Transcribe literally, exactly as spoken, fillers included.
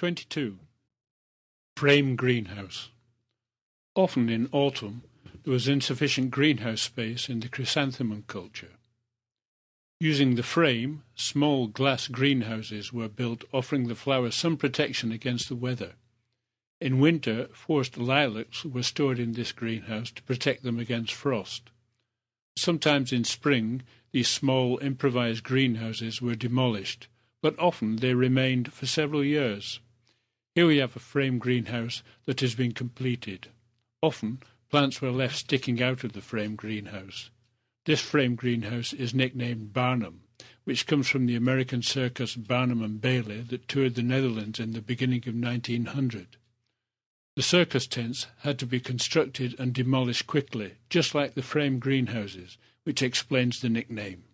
twenty-two. Frame greenhouse. Often in autumn there was insufficient greenhouse space in the chrysanthemum culture. Using the frame, small glass greenhouses were built, offering the flowers some protection against the weather. In winter, forced lilacs were stored in this greenhouse to protect them against frost. Sometimes in spring, these small improvised greenhouses were demolished, but often they remained for several years. Here we have a frame greenhouse that has been completed. Often, plants were left sticking out of the frame greenhouse. This frame greenhouse is nicknamed Barnum, which comes from the American circus Barnum and Bailey that toured the Netherlands in the beginning of nineteen hundred. The circus tents had to be constructed and demolished quickly, just like the frame greenhouses, which explains the nickname.